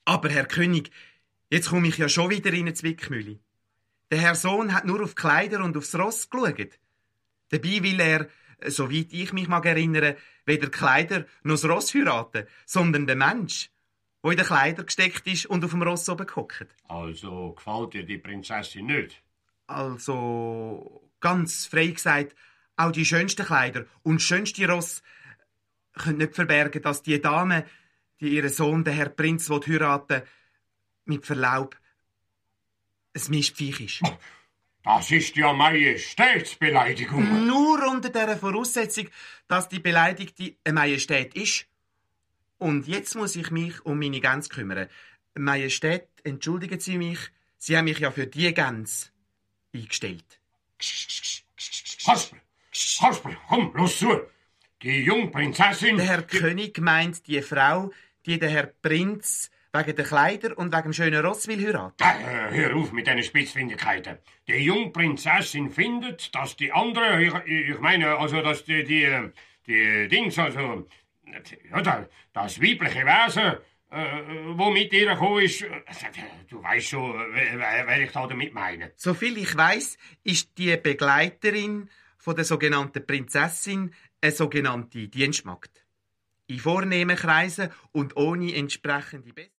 Aber, Herr König, jetzt komme ich ja schon wieder in eine Zwickmühle. Der Herr Sohn hat nur auf die Kleider und aufs Ross geschaut. Dabei will er, soweit ich mich mag erinnern, weder die Kleider noch das Ross heiraten, sondern den Mensch, der in den Kleider gesteckt ist und auf dem Ross oben gehockt. Also gefällt dir die Prinzessin nicht? Also, ganz frei gesagt, auch die schönsten Kleider und das schönste Ross können nicht verbergen, dass die Dame, die ihren Sohn, den Herr Prinz, heiraten will, mit Verlaub, ein Mistviech ist. Das ist ja Majestätsbeleidigung. Nur unter der Voraussetzung, dass die Beleidigte eine Majestät ist. Und jetzt muss ich mich um meine Gänse kümmern. Majestät, entschuldigen Sie mich, Sie haben mich ja für die Gänse eingestellt. Kasper, komm, los zu. Die Jungprinzessin... Der Herr König meint die Frau, die der Herr Prinz wegen der Kleider und wegen dem schönen Ross will heiraten. Hör auf mit deinen Spitzfindigkeiten. Die Jungprinzessin findet, dass die andere, ich meine, also, dass die Dings, also, ja, das weibliche Wesen, wo mit ihr gekommen ist, du weißt schon, wer ich da damit meine. Soviel ich weiss, ist die Begleiterin von der sogenannten Prinzessin eine sogenannte Dienstmagd. In vornehmen Kreisen und ohne entsprechende